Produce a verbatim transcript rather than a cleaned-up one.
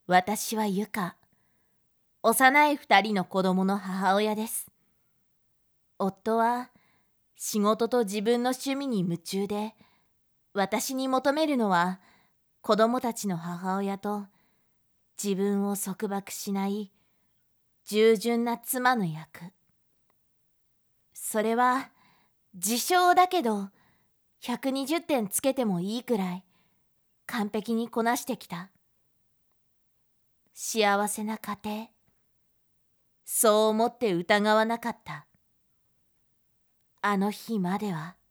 私はゆか。幼い二人の子供の母親です。夫は仕事と自分の趣味に夢中で、私に求めるのは子供たちの母親と自分を束縛しない従順な妻の役。それは自称だけどひゃくにじゅってんつけてもいいくらい完璧にこなしてきた。幸せな家庭。そう思って疑わなかった。あの日までは。